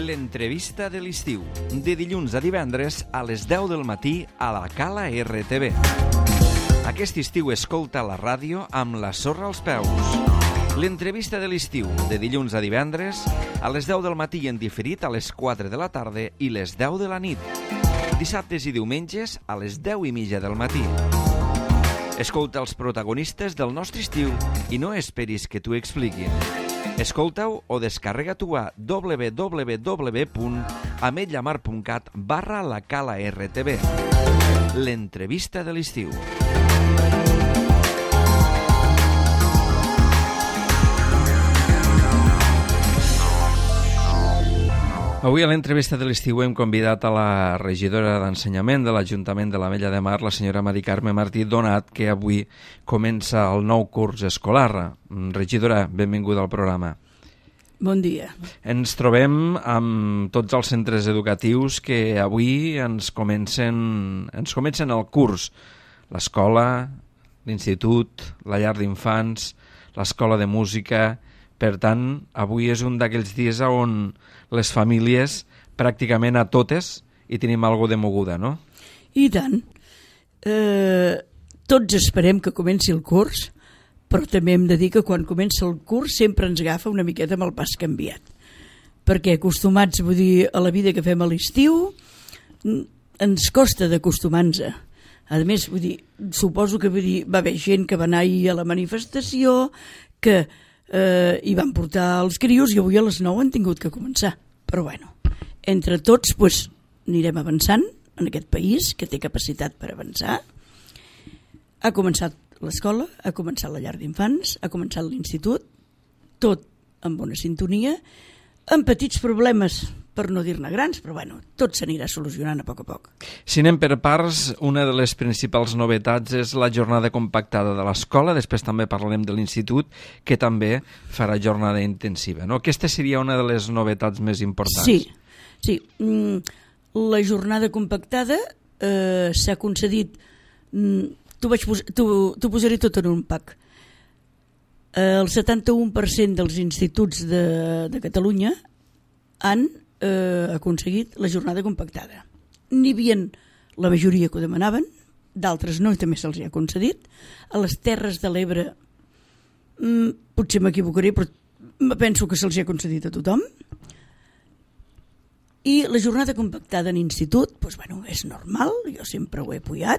L'entrevista de l'estiu, de dilluns a divendres a les 10 del matí a la Cala RTV. Aquest estiu escolta la ràdio amb la sorra als peus. L'entrevista de l'estiu, de dilluns a divendres a les 10 del matí en diferit a les 4 de la tarda i les 10 de la nit. Dissabtes i diumenges a les 10:30 del matí. Escolta els protagonistes del nostre estiu i no esperis que t'ho expliquin. Escolta-ho o descarrega-t'ho a www.ametlllamar.cat/la Cala RTV. L'entrevista de l'estiu. Avui a l'entrevista de l'estiu hem convidat a la regidora d'Ensenyament de l'Ajuntament de l'Ametlla de Mar, la senyora Mari Carme Martí Donat, que avui comença el nou curs escolar. Regidora, benvinguda al programa. Bon dia. Ens trobem amb tots els centres educatius que avui ens comencen el curs. L'escola, l'institut, la llar d'infants, l'escola de música. Per tant, avui és un d'aquells dies on les famílies, pràcticament a totes, hi tenim alguna de moguda, no? I tant. Tots esperem que comenci el curs, però també hem de dir que quan comença el curs sempre ens agafa una miqueta amb el pas canviat. Perquè acostumats, vull dir, a la vida que fem a l'estiu, ens costa d'acostumar-nos. A més, vull dir, suposo que va haver gent que va anar ahir a la manifestació, que hi van portar els crios i avui a les 9 han tingut que començar. Però bueno, entre tots anirem avançant en aquest país que té capacitat per avançar. Ha començat l'escola, ha començat la llar d'infants, ha començat l'institut, tot amb bona sintonia, amb petits problemes, per no dir-ne grans, però bueno, tot s'anirà solucionant a poc a poc. Si anem per parts, una de les principals novetats és la jornada compactada de l'escola, després també parlarem de l'institut, que també farà jornada intensiva, no? Aquesta seria una de les novetats més importants. Sí. La jornada compactada s'ha concedit, t'ho posaré tot en un pack. El 71% dels instituts de Catalunya han aconseguit la jornada compactada. N'hi havia la majoria que ho demanaven, d'altres no, i també se'ls ha concedit. A les Terres de l'Ebre potser m'equivocaré, però penso que se'ls ha concedit a tothom. I la jornada compactada en institut, és normal, jo sempre ho he apoyat.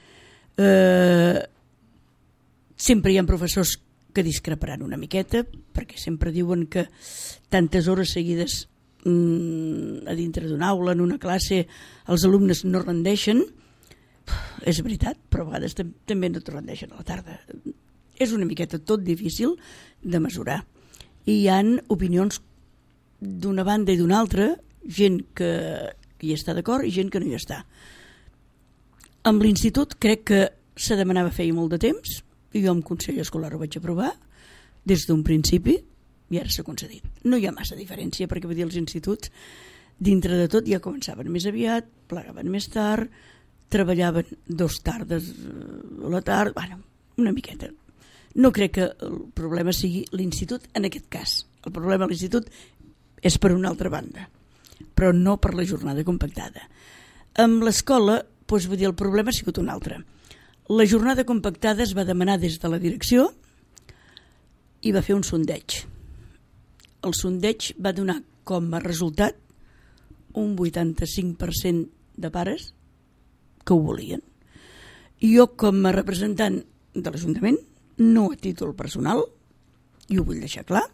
Sempre hi ha professors que discreparan una miqueta, perquè sempre diuen que tantes hores seguides a dintre d'una aula, en una classe, els alumnes no rendeixen. És veritat, però a vegades també no te rendeixen a la tarda. És una miqueta tot difícil de mesurar. I hi ha opinions d'una banda i d'una altra, gent que hi està d'acord i gent que no hi està. Amb l'institut crec que se demanava feia molt de temps, i jo amb Consell Escolar ho vaig aprovar des d'un principi, i ara s'ha concedit. No hi ha massa diferència, perquè vull dir, els instituts, dintre de tot, ja començaven més aviat, plegaven més tard, treballaven 2 tardes a la tarda, una miqueta. No crec que el problema sigui l'institut en aquest cas. El problema a l'institut és per una altra banda, però no per la jornada compactada. Amb l'escola, vull dir, el problema ha sigut un altre. La jornada compactada es va demanar des de la direcció i va fer un sondeig. El sondeig va donar com a resultat un 85% de pares que ho volien. I jo, com a representant de l'Ajuntament, no a títol personal, i ho vull deixar clar,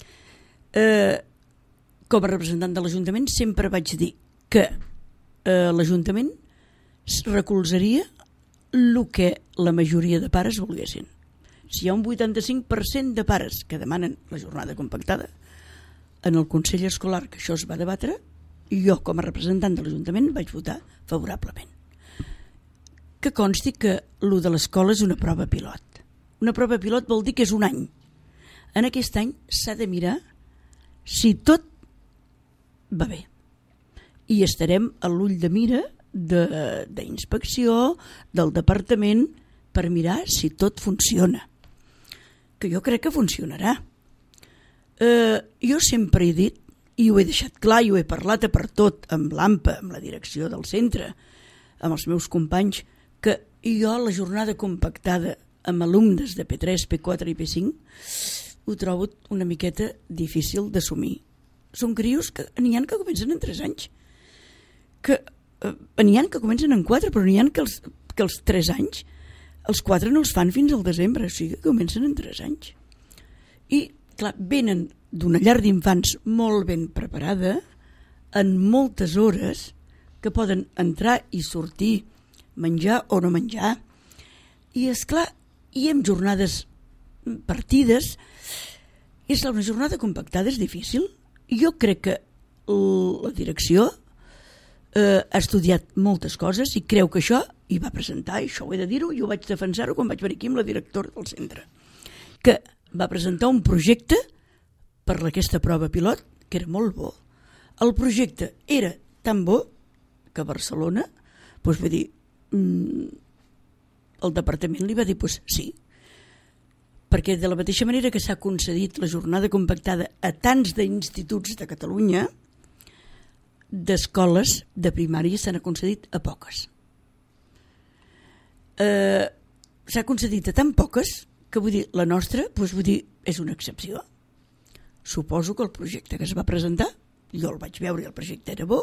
com a representant de l'Ajuntament sempre vaig dir que l'Ajuntament recolzaria el que la majoria de pares volguessin. Si hi ha un 85% de pares que demanen la jornada compactada, en el Consell Escolar que això es va debatre, jo com a representant de l'Ajuntament vaig votar favorablement. Que consti que el de l'escola és una prova pilot. Una prova pilot vol dir que és un any. En aquest any s'ha de mirar si tot va bé. I estarem a l'ull de mira d'inspecció del departament per mirar si tot funciona. Que jo crec que funcionarà. Jo sempre he dit, i ho he deixat clar i ho he parlat per tot amb l'AMPA, amb la direcció del centre, amb els meus companys, que jo la jornada compactada amb alumnes de P3, P4 i P5 ho trobo una miqueta difícil d'assumir. Són crios que n'hi ha que comencen en 3 anys, que n'hi ha que comencen en 4, però n'hi ha que els 3 anys, els 4 no els fan fins al desembre, o sigui que comencen en 3 anys. I, clar, venen d'una llar d'infants molt ben preparada, en moltes hores, que poden entrar i sortir, menjar o no menjar, i esclar, i amb jornades partides, és una jornada compactada, és difícil. Jo crec que la direcció ha estudiat moltes coses i creu que això, i va presentar, i això ho he de dir-ho, i ho vaig defensar-ho quan vaig venir aquí amb la directora del centre, que va presentar un projecte per aquesta prova pilot que era molt bo. El projecte era tan bo que a Barcelona, doncs vull dir, el departament li va dir sí, perquè de la mateixa manera que s'ha concedit la jornada compactada a tants d'instituts de Catalunya, d'escoles de primària se n'ha concedit a poques. S'ha concedit a tan poques que vull dir, la nostra és una excepció. Suposo que el projecte que es va presentar, jo el vaig veure i el projecte era bo,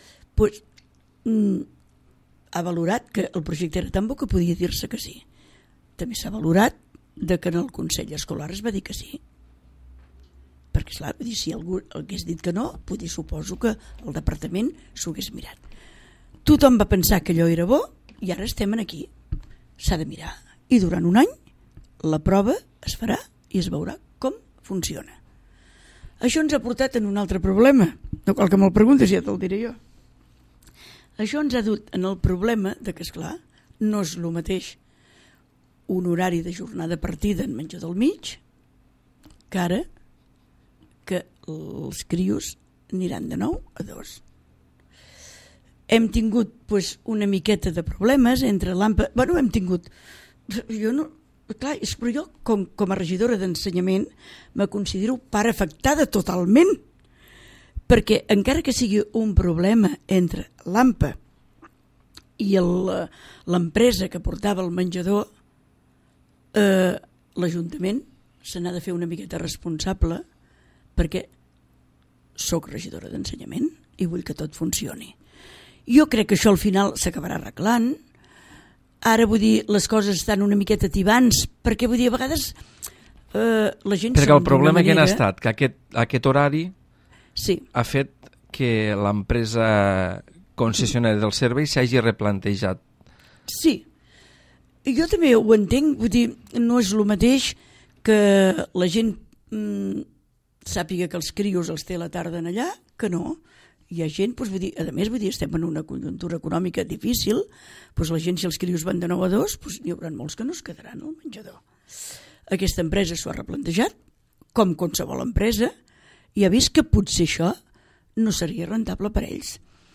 ha valorat que el projecte era tan bo que podia dir-se que sí. També s'ha valorat que en el Consell Escolar es va dir que sí. Perquè, esclar, si algú hagués dit que no, suposo que el departament s'ho hagués mirat. Tothom va pensar que allò era bo i ara estem aquí. S'ha de mirar. I durant un any la prova es farà i es veurà com funciona. Això ens ha portat en un altre problema. No cal que me'l preguntes, ja te'l diré jo. Això ens ha dut en el problema de que, esclar, no és el mateix un horari de jornada partida en menjador del mig que ara que els crios aniran de 9 a 2. Hem tingut una miqueta de problemes entre l'AMPA... Bueno, hem tingut... Jo no... Clar, però jo, com a regidora d'ensenyament, me considero part afectada totalment, perquè encara que sigui un problema entre l'AMPA i l'empresa que portava el menjador, l'Ajuntament se n'ha de fer una miqueta responsable, perquè sóc regidora d'ensenyament i vull que tot funcioni. Jo crec que això al final s'acabarà arreglant. Ara, vull dir, les coses estan una miqueta tibants, perquè, vull dir, a vegades la gent... Perquè el problema que ha estat que aquest horari ha fet que l'empresa concessionària del servei s'hagi replantejat. Sí, jo també ho entenc, vull dir, no és el mateix que la gent sàpiga que els crios els té a la tarda en allà, que no. Hi ha gent, vull dir, a més, estem en una conjuntura econòmica difícil, la gent, si els crios van de 9 a 2, n'hi haurà molts que no es quedaran al menjador. Aquesta empresa s'ho ha replantejat, com qualsevol empresa, i ha vist que potser això no seria rentable per ells.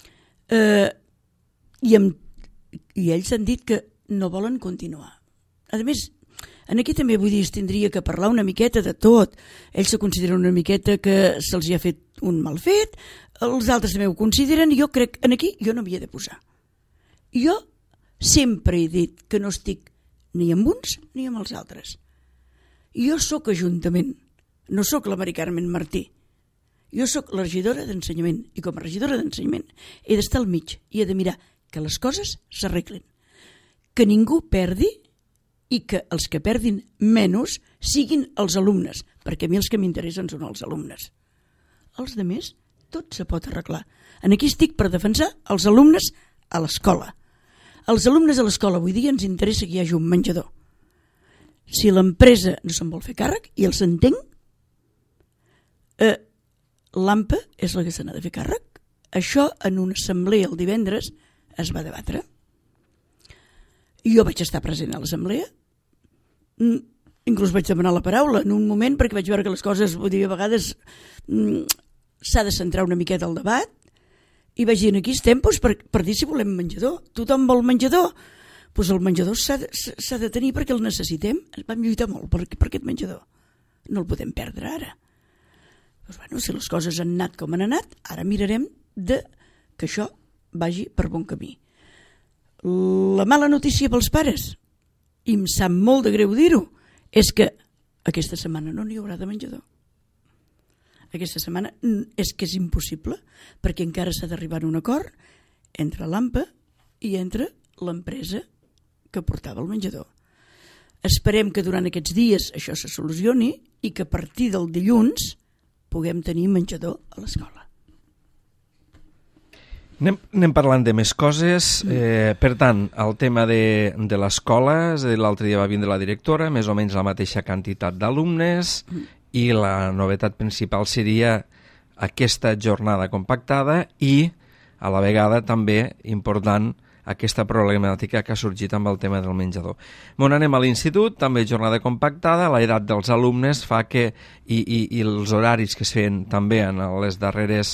I ells han dit que no volen continuar. A més, aquí també vull dir, es tindria que parlar una miqueta de tot. Ells se consideren una miqueta que se'ls hi ha fet un mal fet, els altres també ho consideren, i jo crec que aquí jo no m'hi he de posar. Jo sempre he dit que no estic ni amb uns ni amb els altres. Jo sóc Ajuntament, no sóc la Mari Carmen Martí. Jo sóc la regidora d'ensenyament, i com a regidora d'ensenyament he d'estar al mig i he de mirar que les coses s'arreglen, que ningú perdi i que els que perdin menys siguin els alumnes, perquè a mi els que m'interessen són els alumnes. Els altres, tot se pot arreglar. Aquí estic per defensar els alumnes a l'escola. Els alumnes a l'escola avui dia ens interessa que hi hagi un menjador. Si l'empresa no se'n vol fer càrrec, i els entenc, l'AMPA és la que se n'ha de fer càrrec. Això en una assemblea el divendres es va debatre. Jo vaig estar present a l'assemblea, inclús vaig demanar la paraula en un moment perquè vaig veure que les coses, vull dir, a vegades s'ha de centrar una miqueta el debat, i vaig dir, aquí estem per dir si volem menjador. Tothom vol menjador, doncs el menjador s'ha de tenir perquè el necessitem. Vam lluitar molt per aquest menjador, no el podem perdre ara. Doncs, si les coses han anat com han anat, ara mirarem que això vagi per bon camí. La mala notícia pels pares, i em sap molt de greu dir-ho, és que aquesta setmana no n'hi haurà de menjador. Aquesta setmana és que és impossible, perquè encara s'ha d'arribar a un acord entre l'AMPA i entre l'empresa que portava el menjador. Esperem que durant aquests dies això se solucioni i que a partir del dilluns puguem tenir menjador a l'escola. Anem parlant de més coses. Per tant, el tema de l'escola, l'altre dia va vindre la directora, més o menys la mateixa quantitat d'alumnes, i la novetat principal seria aquesta jornada compactada i, a la vegada, també important, aquesta problemàtica que ha sorgit amb el tema del menjador. On anem a l'institut, també jornada compactada, l'edat dels alumnes fa que, i els horaris que es feien també en les darreres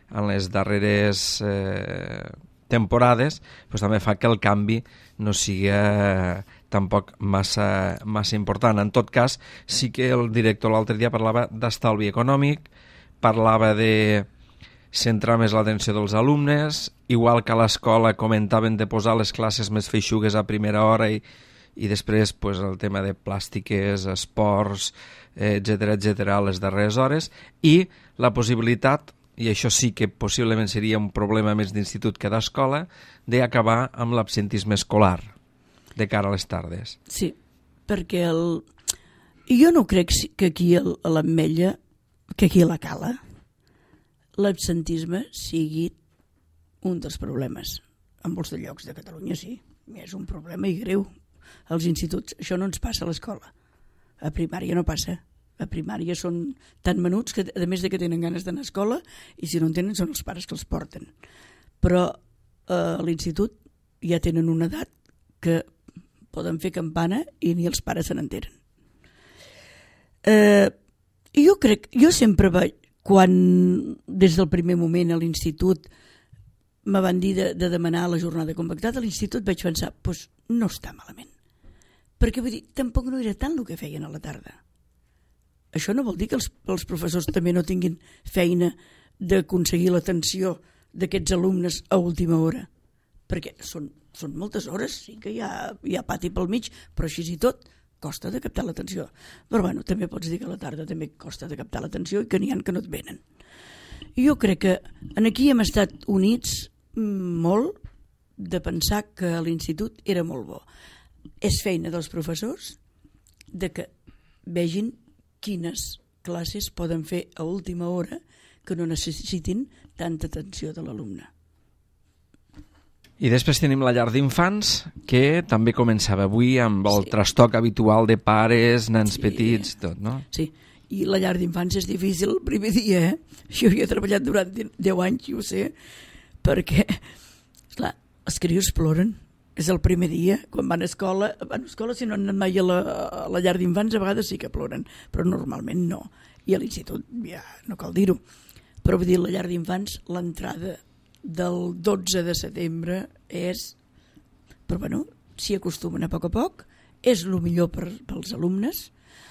temporades, doncs també fa que el canvi no sigui tampoc massa important. En tot cas, sí que el director l'altre dia parlava d'estalvi econòmic, parlava de centrar més l'atenció dels alumnes, igual que a l'escola comentaven de posar les classes més feixugues a primera hora i després pues, el tema de plàstiques, esports, etc a les darreres hores, i la possibilitat, i això sí que possiblement seria un problema més d'institut que d'escola, d'acabar amb l'absentisme escolar de cara a les tardes. Sí, perquè jo no crec que aquí a l'Ametlla, que aquí a la Cala, l'absentisme sigui un dels problemes. En molts de llocs de Catalunya sí, és un problema i greu. Als instituts això no ens passa a l'escola. A primària no passa. A primària són tan menuts que, a més de que tenen ganes d'anar a escola, i si no en tenen són els pares que els porten. Però a l'institut ja tenen una edat que poden fer campana i ni els pares se n'entenen. Jo sempre vaig, quan des del primer moment a l'institut me van dir de demanar la jornada compactada, a l'institut vaig pensar, doncs no està malament. Perquè vull dir, tampoc no era tant el que feien a la tarda. Això no vol dir que els professors també no tinguin feina d'aconseguir l'atenció d'aquests alumnes a última hora. Perquè són moltes hores, sí que hi ha pati pel mig, però així i tot costa de captar l'atenció. Però bueno, també pots dir que a la tarda també costa de captar l'atenció i que n'hi ha que no et venen. Jo crec que aquí hem estat units molt de pensar que l'institut era molt bo. És feina dels professors de que vegin quines classes poden fer a última hora que no necessitin tanta atenció de l'alumne. I després tenim la llar d'infants, que també començava avui amb el trastoc habitual de pares, nens petits, tot, no? Sí, i la llar d'infants és difícil el primer dia, Jo hi he treballat durant 10 anys, i ho sé, perquè, esclar, els crios ploren. És el primer dia, quan van a escola, si no han anat mai a la llar d'infants, a vegades sí que ploren, però normalment no. I a l'institut, ja no cal dir-ho. Però vull dir, la llar d'infants, l'entrada del 12 de setembre és... Però bueno, s'hi acostumen a poc, és el millor pels alumnes.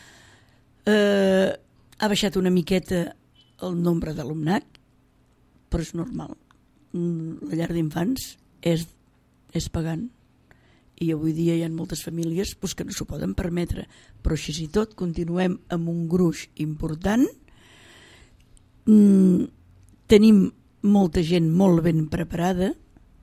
Ha baixat una miqueta el nombre d'alumnat, però és normal. La llar d'infants és pagant, i avui dia hi ha moltes famílies que no s'ho poden permetre, però així i tot continuem amb un gruix important. Tenim molta gent molt ben preparada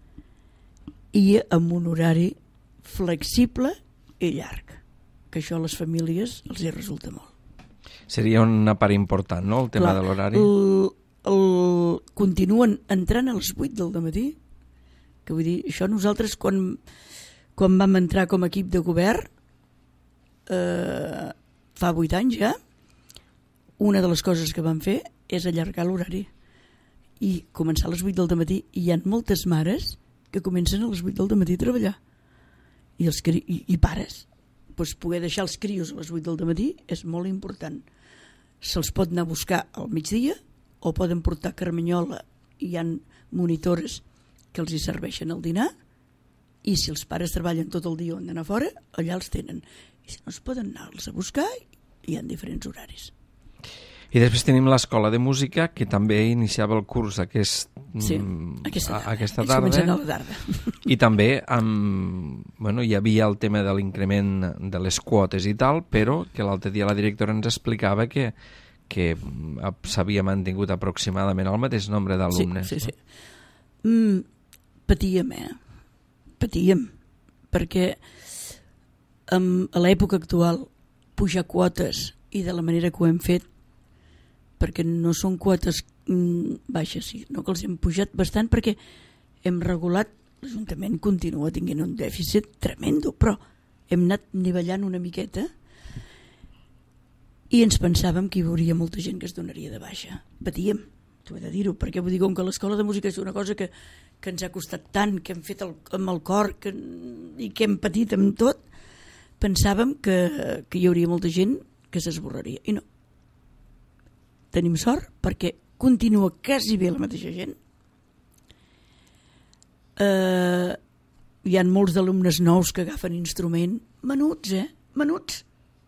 i amb un horari flexible i llarg, que això a les famílies els hi resulta molt. Seria una part important, no?, el tema de l'horari. Continuen entrant a les 8 del dematí, que vull dir, això nosaltres quan vam entrar com a equip de govern fa 8 anys ja, una de les coses que vam fer és allargar l'horari i començar a les 8 del dematí, i hi ha moltes mares que comencen a les 8 del dematí a treballar i pares, doncs poder deixar els crios a les 8 del dematí és molt important. Se'ls pot anar a buscar al migdia o poden portar carmanyola, i hi ha monitores que els hi serveixen el dinar, i si els pares treballen tot el dia on d'anar fora, allà els tenen. I si no, es poden anar-los a buscar, i hi ha diferents horaris. I després tenim l'Escola de Música, que també iniciava el curs aquesta tarda. Començant a la tarda. I també hi havia el tema de l'increment de les quotes i tal, però que l'altre dia la directora ens explicava que s'havia mantingut aproximadament el mateix nombre d'alumnes. Sí. Patíem, perquè a l'època actual pujar quotes i de la manera que ho hem fet, perquè no són quotes baixes, sinó que els hem pujat bastant perquè hem regulat, l'Ajuntament continua tenint un dèficit tremendo, però hem anat nivellant una miqueta i ens pensàvem que hi hauria molta gent que es donaria de baixa. Patíem, t'ho he de dir-ho, perquè vull dir, com que l'Escola de Música és una cosa que ens ha costat tant, que hem fet amb el cor i que hem patit amb tot, pensàvem que hi hauria molta gent que s'esborraria. I no. Tenim sort perquè continua quasi bé la mateixa gent. Hi ha molts d'alumnes nous que agafen instrument, menuts.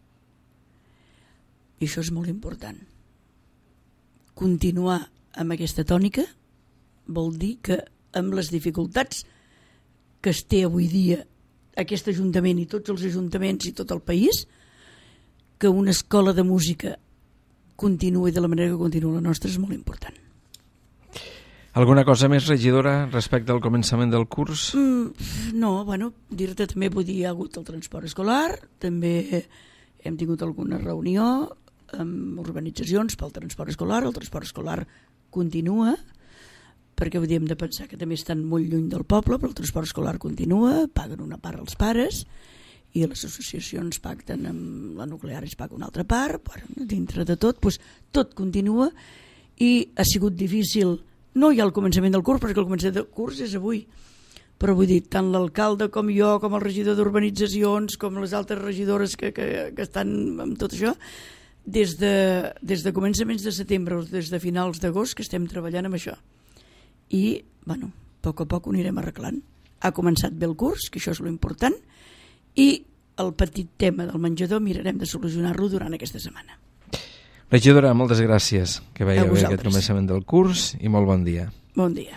I això és molt important. Continuar amb aquesta tònica vol dir que amb les dificultats que es té avui dia aquest Ajuntament i tots els ajuntaments i tot el país, que una escola de música continuï de la manera que continua la nostra és molt important. Alguna cosa més, regidora, respecte al començament del curs? No, dir-te també, vull dir, hi ha hagut el transport escolar, també hem tingut alguna reunió amb organitzacions pel transport escolar. El transport escolar continua, perquè hem de pensar que també estan molt lluny del poble, però el transport escolar continua, paguen una part als pares i les associacions pacten amb la nuclear, es paga una altra part, dintre de tot, tot continua i ha sigut difícil, no ja al començament del curs, perquè el començament del curs és avui, però vull dir, tant l'alcalde com jo, com el regidor d'urbanitzacions, com les altres regidores que estan amb tot això, des de començaments de setembre o des de finals d'agost que estem treballant amb això. I, a poc a poc ho anirem arreglant. Ha començat bé el curs, que això és l'important, i el petit tema del menjador mirarem de solucionar-lo durant aquesta setmana. Regidora, moltes gràcies, que veieu bé aquest començament del curs i molt bon dia. Bon dia.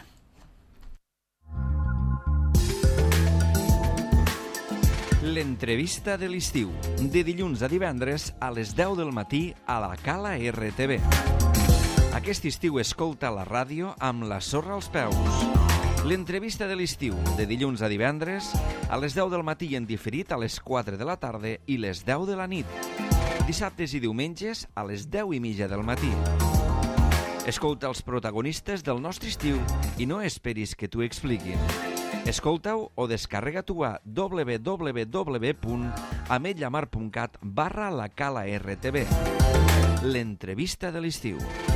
L'entrevista de l'estiu, de dilluns a divendres a les 10 del matí a la Cala RTV. Aquest estiu escolta la ràdio amb la sorra als peus. L'entrevista de l'estiu, de dilluns a divendres a les 10 del matí i en diferit a les 4 de la tarda i les 10 de la nit. Dissabtes i diumenges a les 10:30 del matí. Escolta els protagonistes del nostre estiu i no esperis que t'ho expliquin. Escolta-ho o descarrega-t'ho a www.ametlllamar.cat/la Cala RTV. L'entrevista de l'estiu.